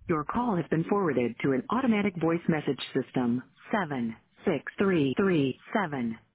Your call has been forwarded to an automatic voice message system. 76337